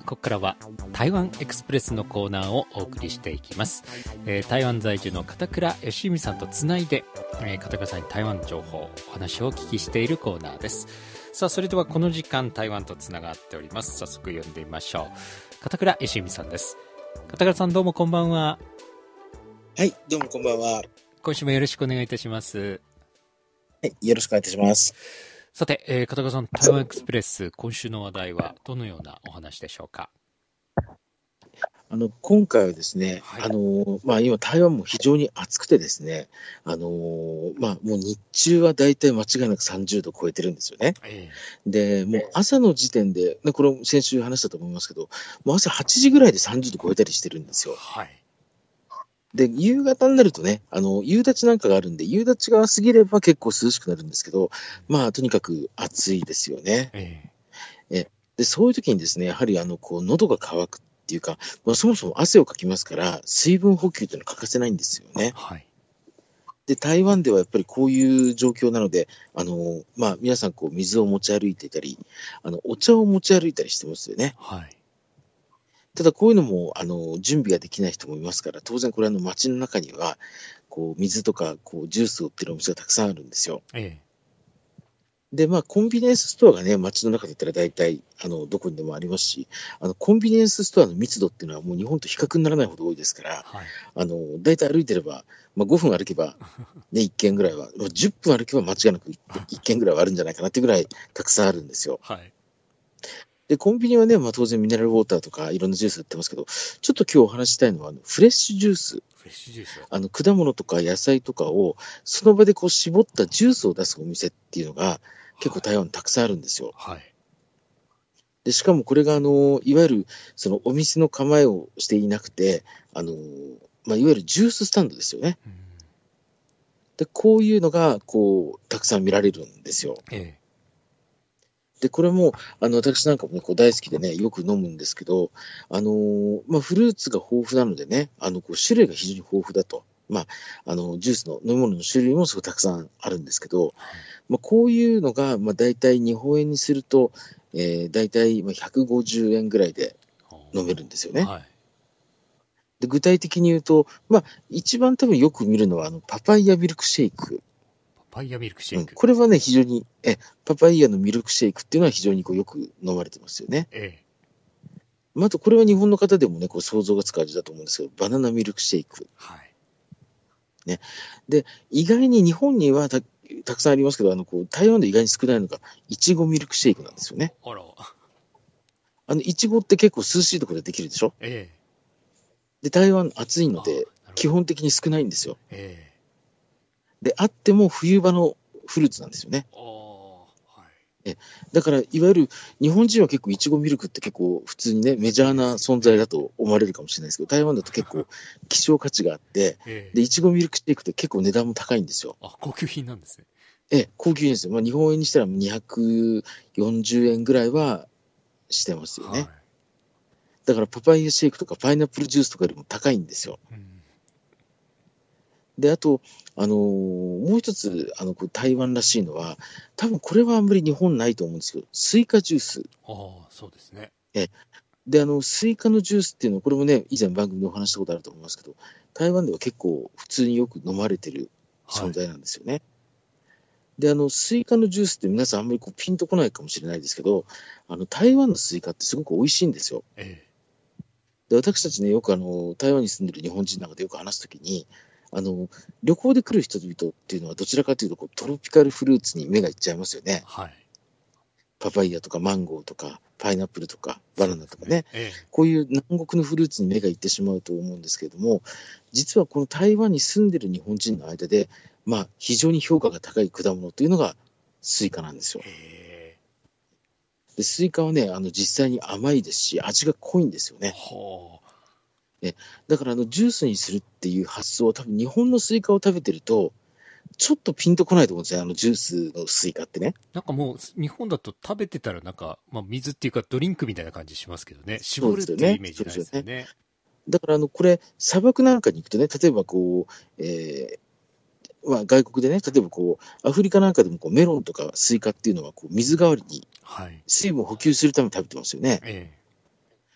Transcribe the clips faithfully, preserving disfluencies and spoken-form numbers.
ここからは台湾エクスプレスのコーナーをお送りしていきます、えー、台湾在住の片倉義美さんとつないで、えー、片倉さんに台湾情報お話をお聞きしているコーナーです。さあ、それではこの時間台湾とつながっております。早速読んでみましょう。片倉義美さんです。片倉さん、どうもこんばんは。 はい、どうもこんばんは。 今週もよろしくお願いいたします。 はい、よろしくお願いいたします。 さて、えー、片倉さん、台湾エクスプレス、今週の話題はどのようなお話でしょうか。 あの今回はですね、はい、あのまあ、今、台湾も非常に暑くてですね、あのまあ、もう日中は大体間違いなくさんじゅうど超えてるんですよね。えー、で、もう朝の時点で、これ、先週話したと思いますけど、もう朝はちじぐらいでさんじゅうど超えたりしてるんですよ。はい。で、夕方になるとね、あの、夕立なんかがあるんで、夕立が過ぎれば結構涼しくなるんですけど、まあ、とにかく暑いですよね。えー、えで、そういう時にですね、やはり、あの、こう、喉が渇くっていうか、まあ、そもそも汗をかきますから、水分補給というのは欠かせないんですよね。はい。で、台湾ではやっぱりこういう状況なので、あの、まあ、皆さん、こう、水を持ち歩いていたり、あの、お茶を持ち歩いたりしてますよね。はい。ただこういうのもあの準備ができない人もいますから、当然これあの街の中にはこう水とかこうジュースを売ってるお店がたくさんあるんですよ。ええ、でまあコンビニエンスストアがね街の中で言ったら大体あのどこにでもありますし、あのコンビニエンスストアの密度っていうのはもう日本と比較にならないほど多いですから、はい、あの大体歩いてれば、まあ、ごふん歩けば、ね、いっけんぐらいは、じゅっぷん歩けば間違いなくいっけんぐらいはあるんじゃないかなっていうぐらいたくさんあるんですよ。はい。で、コンビニはね、まあ当然ミネラルウォーターとかいろんなジュース売ってますけど、ちょっと今日お話ししたいのは、あのフレッシュジュース。フレッシュジュース。あの、果物とか野菜とかを、その場でこう絞ったジュースを出すお店っていうのが、結構台湾にたくさんあるんですよ。はい。で、しかもこれが、あの、いわゆる、そのお店の構えをしていなくて、あの、まあ、いわゆるジューススタンドですよね。うん、で、こういうのが、こう、たくさん見られるんですよ。ええ。で、これも、あの、私なんかもね、こう大好きでね、よく飲むんですけど、あのー、まあ、フルーツが豊富なのでね、あの、こう、種類が非常に豊富だと。まあ、あの、ジュースの飲み物の種類もすごくたくさんあるんですけど、まあ、こういうのが、まあ、大体日本円にすると、えー、大体ひゃくごじゅうえんぐらいで飲めるんですよね。はい。で、具体的に言うと、まあ、一番多分よく見るのは、あの、パパイヤミルクシェイク。 パパイヤミルクシェイク、 うん、これはね、非常に、え、パパイヤのミルクシェイクっていうのは非常にこうよく飲まれてますよね。ええ。まあ、あと、これは日本の方でもね、こう想像がつく味だと思うんですけど、バナナミルクシェイク。はい。ね。で、意外に日本にはた、たくさんありますけど、あの、こう、台湾で意外に少ないのが、いちごミルクシェイクなんですよね。あら。あの、いちごって結構涼しいところでできるでしょ。ええ。で、台湾暑いので、基本的に少ないんですよ。ええ。で、あっても冬場のフルーツなんですよね。はい、えだから、いわゆる日本人は結構いちごミルクって結構普通にね、メジャーな存在だと思われるかもしれないですけど、台湾だと結構希少価値があって、で、いちごミルクシェイクって結構値段も高いんですよ。 あ、高級品なんですね。 え高級品ですよ。まあ、日本円にしたらにひゃくよんじゅうえんぐらいはしてますよね。はい、だからパパイヤシェイクとかパイナップルジュースとかよりも高いんですよ。うん、で、あと、あのー、もう一つ、あの、台湾らしいのは、多分これはあんまり日本ないと思うんですけど、スイカジュース。 ああ、そうですね。 え、で、あの、スイカのジュースっていうのは、これもね、以前番組でお話したことあると思いますけど、台湾では結構普通によく飲まれてる存在なんですよね。はい、で、あの、スイカのジュースって皆さんあんまりこうピンとこないかもしれないですけど、あの、台湾のスイカってすごく美味しいんですよ。ええ、で、私たちね、よくあの、台湾に住んでる日本人なんかでよく話すときに、あの、旅行で来る人々っていうのはどちらかというとこう、トロピカルフルーツに目がいっちゃいますよね。はい。パパイヤとかマンゴーとか、パイナップルとか、バナナとかね。ええ、こういう南国のフルーツに目がいってしまうと思うんですけれども、実はこの台湾に住んでる日本人の間で、まあ、非常に評価が高い果物というのがスイカなんですよ。へで、スイカはね、あの、実際に甘いですし、味が濃いんですよね。はあ。ね、だからあのジュースにするっていう発想は多分日本のスイカを食べてるとちょっとピンとこないと思うんですよ、あのジュースのスイカってね。 なんかもう日本だと食べてたらなんか、まあ、水っていうかドリンクみたいな感じしますけどね、絞るっていうイメージないですよね。ね、 だからあのこれ砂漠なんかに行くとね、例えばこう、えーまあ、外国でね、例えばこうアフリカなんかでもこうメロンとかスイカっていうのはこう水代わりに水分を補給するために食べてますよね。はい、ええ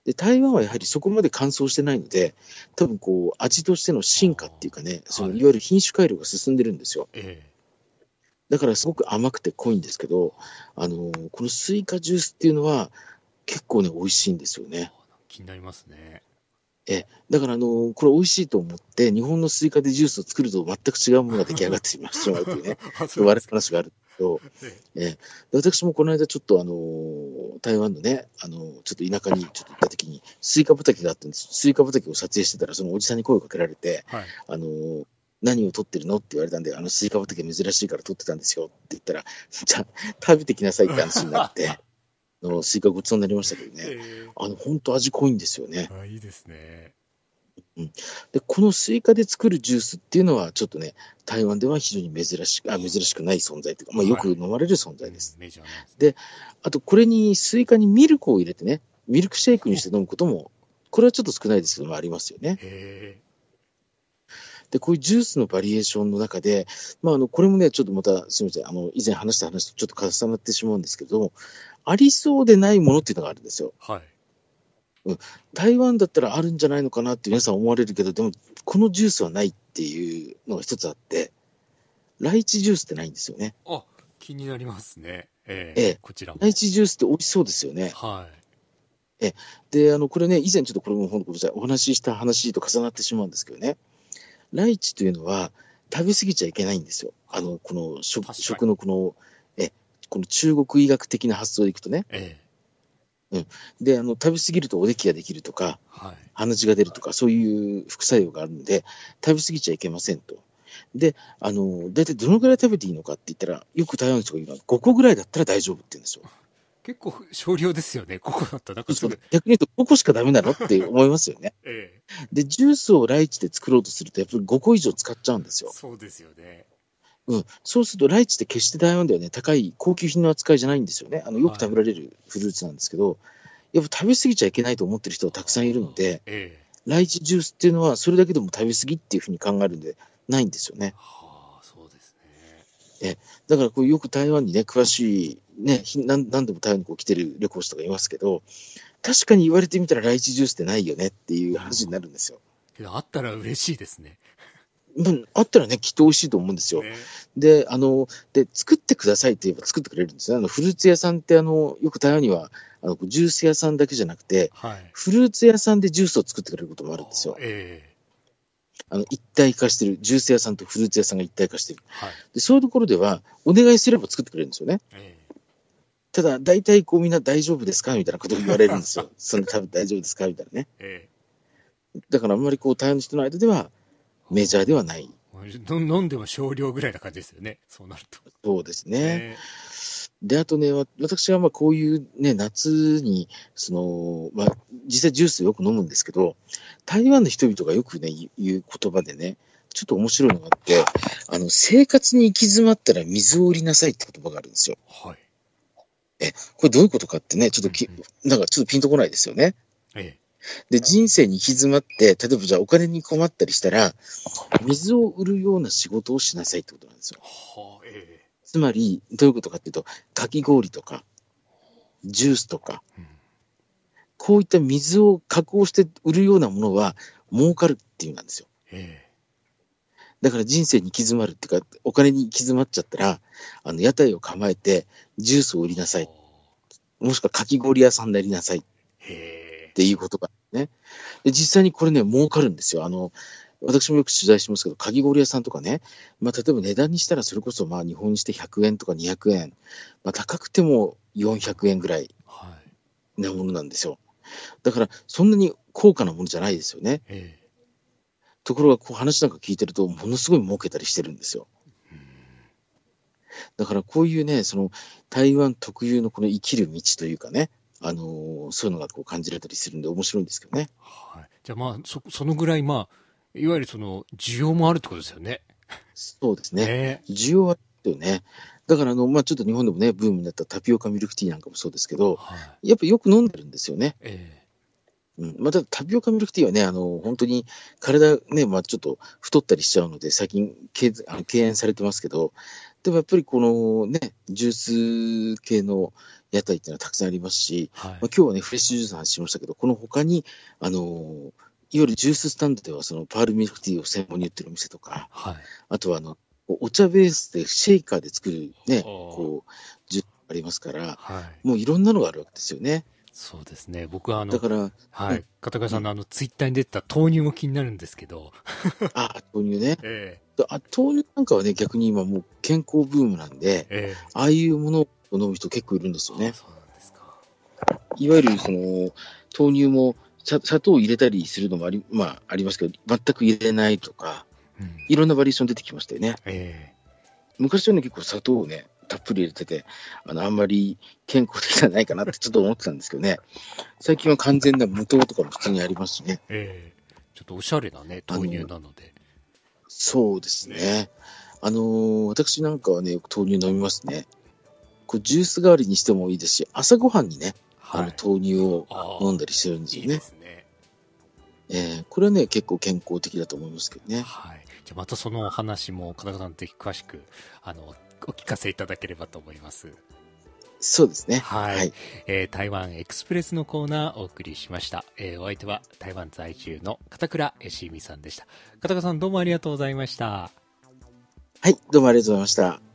で、台湾はやはりそこまで乾燥してないので、多分こう、味としての進化っていうかね、そのいわゆる品種改良が進んでるんですよ。 ええ。 だからすごく甘くて濃いんですけど、あのーこのスイカジュースっていうのは結構ね、美味しいんですよね。 気になりますね。 え、だからあのーこれ美味しいと思って、日本のスイカでジュースを作ると全く違うものが出来上がってしまうというね、 あ、そうなん悪いですか。 話があるけど、 ええで私もこの間ちょっとあのー台湾のね、あのーちょっと田舎にちょっと行った時に、スイカ畑があったんです。スイカ畑を撮影してたら、そのおじさんに声をかけられて、 はい。 あのー何を撮ってるのって言われたんで、あのスイカ畑珍しいから撮ってたんですよって言ったら、じゃあ食べてきなさいって話になって、あのスイカごちそうになりましたけどね、 えあの本当味濃いんですよね。 え。あ、いいですね。 うん、で、このスイカで作るジュースっていうのは、ちょっとね、台湾では非常に珍しく、あ、珍しくない存在というか、まあ、よく飲まれる存うん、 在です。 メジャーなんですね。 で、あと、これにスイカにミルクを入れてね、ミルクシェイクにして飲むことも、これはちょっと少ないですけども、ありますよね。 へえ。 で、こういうジュースのバリエーションの中で、まあ、あの、これもね、ちょっとまた、すみません、あの、以前話した話とちょっと重なってしまうんですけど、ありそうでないものっていうのがあるんですよ。 はい。 台湾だったらあるんじゃないのかなって皆さん思われるけど、でも、このジュースはないっていうのが一つあって、ライチジュースってないんですよね。 あ、気になりますね。えええ。 え、こちらも。 ライチジュースって美味しそうですよね。 はで、あの、これね、以前ちょっとこれもごめんなさい、お話しした話と重なってしまうんですけどね、ライチというのは食べ過ぎちゃいけないんですよ。あの、この食確かに食のこの、え、この中国医学的な発想でいくとね、 い。ええ。 で、あの、食べ過ぎるとおできができるとか、 はい。 鼻血が出るとか、そういう副作用があるので、食べ過ぎちゃいけませんと。で、あの、大体どのぐらい食べていいのかって言ったら、よく台湾の人が言うのは、ごこぐらいだったら大丈夫って言うんですよ。 結構少量ですよね。ここだったらなんかすぐ。 逆に言うとごこしかダメなのって思いますよね。 ええ。 で、ジュースをライチで作ろうとすると、やっぱりごこ以上使っちゃうんですよ。 そうですよね。 うん。そうすると、ライチって決して台湾ではね、高い高級品の扱いじゃないんですよね。あの、よく食べられるフルーツなんですけど、やっぱ食べ過ぎちゃいけないと思ってる人はたくさんいるので、 ええ。 ライチジュースっていうのは、それだけでも食べ過ぎっていうふうに考えるんで、ないんですよね。 はあ、そうですえ、だからこうよく台湾にね、詳しい、ね、ひ何何度も台湾にこう来てる旅行者とかいますけど、確かに言われてみたらライチジュースってないよねっていう話になるんですよ。 けど、あったら嬉しいですね。 まあ、あったらね、きっと美味しいと思うんですよ。 ね。 で、あの、で、作ってくださいって言えば作ってくれるんですね。あの、フルーツ屋さんって、あの、よく台湾には、あの、ジュース屋さんだけじゃなくて、 はい。 フルーツ屋さんでジュースを作ってくれることもあるんですよ。 ええ。 あの、一体化してる。ジュース屋さんとフルーツ屋さんが一体化してる。 はい。 で、そういうところでは、お願いすれば作ってくれるんですよね。 ええ。 ただ、大体こうみんな大丈夫ですかみたいなことを言われるんですよ。その多分大丈夫ですかみたいなね。 えだからあんまりこう、台湾の人の間ではメジャーではない。 え。の飲んでも少量ぐらいな感じですよね。そうなると。 そうですね。 えで、あとね、わ私はまあこういうね、夏に、その、まあ、実際ジュースよく飲むんですけど、台湾の人々がよくね、言う言葉でね、ちょっと面白いのがあって、あの、生活に行き詰まったら水を売りなさいって言葉があるんですよ。 え。はい。 え、これどういうことかってね、ちょっとき、 うんなんかちょっとピンとこないですよね。 ええ。 で、人生に行き詰まって、例えばじゃあお金に困ったりしたら、水を売るような仕事をしなさいってことなんですよ。 はあ、ええ。 つまり、どういうことかっていうと、かき氷とか、ジュースとか、 うん。 こういった水を加工して売るようなものは儲かるっていう意味なんですよ。 ええ。 だから人生に行き詰まるっていうか、お金に行き詰まっちゃったら、あの、屋台を構えて、ジュースを売りなさい。もしくはかき氷屋さんでやりなさいっへえ。 ていうことがね。で、実際にこれね、儲かるんですよ。あの、私もよく取材しますけど、かき氷屋さんとかね、まあ、例えば値段にしたらそれこそまあ日本にしてひゃくえんとかにひゃくえん、まあ、高くてもよんひゃくえんぐらいはい。 なものなんですよ。だから、そんなに高価なものじゃないですよね。 ええ。 ところが、こう話なんか聞いてると、ものすごい儲けたりしてるんですよ。 うん。 だから、こういうね、その、台湾特有のこの生きる道というかね、あのーそういうのがこう感じられたりするんで面白いんですけどね。 はい。じゃあまあ、そ、そのぐらい、まあ、いわゆるその、需要もあるってことですよね。 そうですね。 ね需要はあるよね。だから、あの、まあ、ちょっと日本でもね、ブームになったタピオカミルクティーなんかもそうですけど、 はい。 やっぱよく飲んでるんですよね。 ええ。 うん。まあ、ただタピオカミルクティーはね、あの、本当に体ね、まあ、ちょっと太ったりしちゃうので、最近、けあの敬遠されてますけど、でもやっぱりこのね、ジュース系の、 屋台っていうのはたくさんありますし、 はい、 まあ、今日はね、フレッシュジュースの話しましたけど、この他に、あのー、いわゆるジューススタンドでは、そのパールミルクティーを専門に売ってるお店とか、 はい、 あとはあの、お茶ベースでシェイカーで作るね、こう、ジュースありますから、 はい、 もういろんなのがあるわけですよね。 そうですね。僕はあの、 だから、 はい、 うん、 片倉さんのあの、ツイッターに出てた豆乳も気になるんですけど。 あ、豆乳ね。 えあ、豆乳なんかはね、逆に今もう健康ブームなんで、 えええ、 ああいうものを飲む人結構いるんですよね。 そうなんですか。 いわゆるその豆乳も砂糖を入れたりするのもあり、まあ、ありますけど、全く入れないとか、 うん、 いろんなバリエーション出てきましたよね。 ええ、 昔はね、結構砂糖をね、たっぷり入れてて、あの、あんまり健康的じゃないかなってちょっと思ってたんですけどね。最近は完全な無糖とかも普通にありますしね。 ええ、ちょっとおしゃれなね、豆乳なので。 そうですね。あのー私なんかはね、よく豆乳飲みますね。こうジュース代わりにしてもいいですし、朝ごはんにね、あのはい。 豆乳をああ、 飲んだりしてるんですよいいでね。 すね。 えーこれはね、結構健康的だと思いますけどね。 はい。じゃあまたそのお話も、片倉さんぜひ詳しく、あの、お聞かせいただければと思います。 そうですね。 はい。 はい。 えー台湾エクスプレスのコーナーお送りしました。えーお相手は台湾在住の片倉しみさんでした。片倉さんどうもありがとうございました。 はい、どうもありがとうございました。